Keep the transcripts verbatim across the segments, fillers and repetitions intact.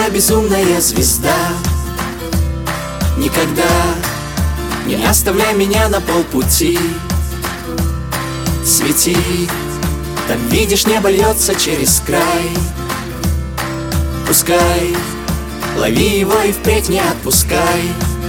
моя безумная звезда. Никогда не оставляй меня на полпути. Свети, там видишь, небо льется через край. Пускай, лови его и впредь не отпускай.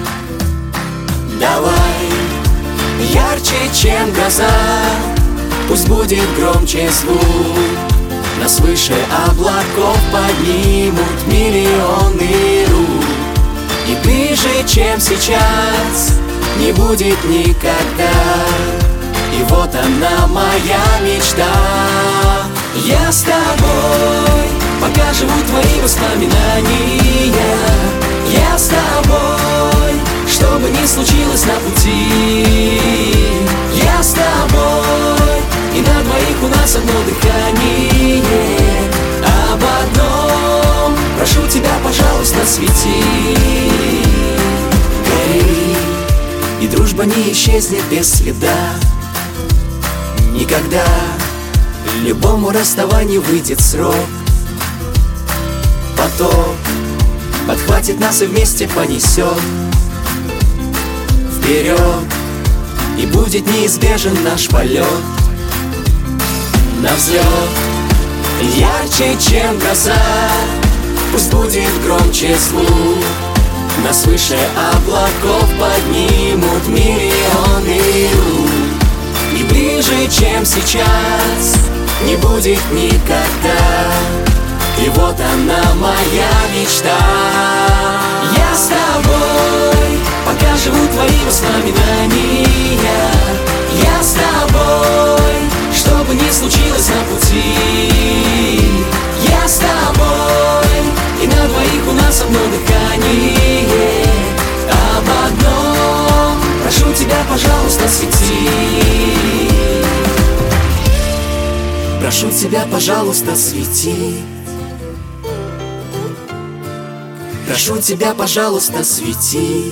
Давай, ярче, чем гроза, пусть будет громче звук. Нас выше облаков поднимут миллионы рук. И ближе, чем сейчас, не будет никогда. И вот она, моя мечта. Я с тобой, пока живут твои воспоминания. Я с тобой, что бы ни случилось на пути. Я с тобой, и на двоих у нас одно дыхание. Об одном прошу тебя, пожалуйста, свети. Гори, и дружба не исчезнет без следа. Никогда любому расставанию выйдет срок. Поток подхватит нас и вместе понесет вперед, и будет неизбежен наш полет на взлет. Ярче, чем гроза, пусть будет громче звук. Нас выше облаков поднимут миллионы рук. И ближе, чем сейчас, не будет никогда. И вот она, моя мечта. Я с тобой, пока живут твои воспоминания. Я с тобой, что бы ни случилось на пути. Я с тобой, и на двоих у нас одно дыхание. Об одном прошу тебя, пожалуйста, свети. Прошу тебя, пожалуйста, свети. Прошу тебя, пожалуйста, свети.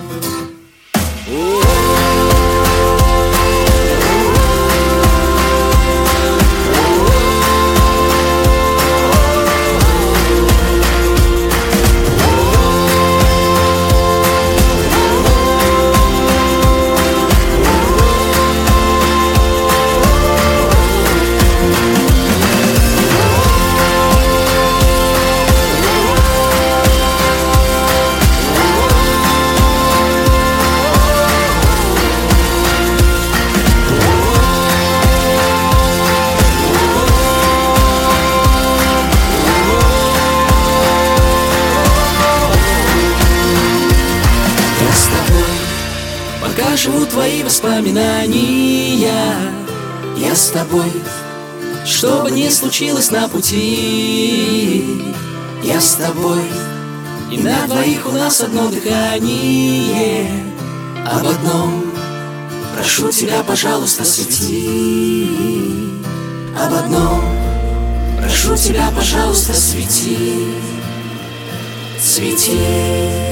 Пока живут твои воспоминания. Я с тобой, что бы ни случилось на пути. Я с тобой, и на двоих у нас одно дыхание. Об одном прошу тебя, пожалуйста, свети. Об одном прошу тебя, пожалуйста, свети. Свети.